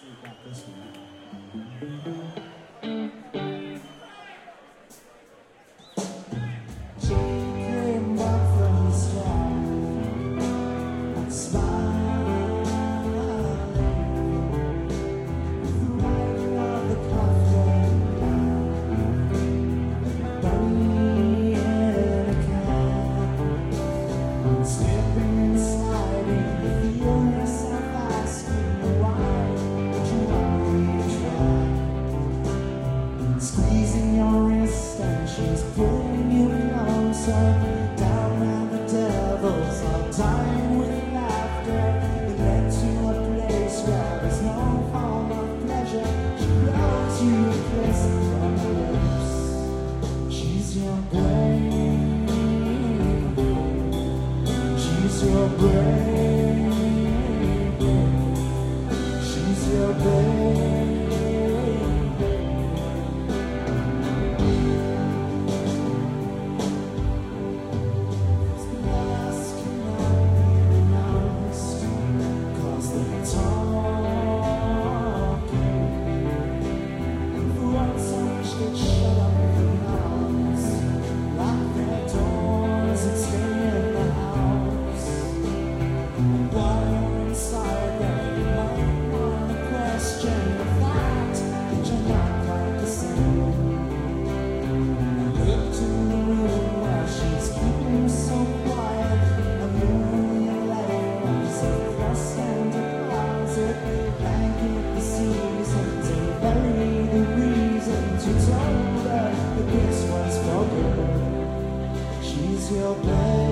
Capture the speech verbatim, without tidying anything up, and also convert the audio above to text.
We got this one. She came back from the sky and smiling through the light of the coffin, bunny in a can, slipping and sliding, you feel yourself asking why would you want me to try, squeezing your wrist and she's pulling you closer down where the devils are dying with laughter. It led to a place where there's no form of pleasure. She blows you a kiss from her lips. She's your brain, she's your brain, she's your brain. She's your baby.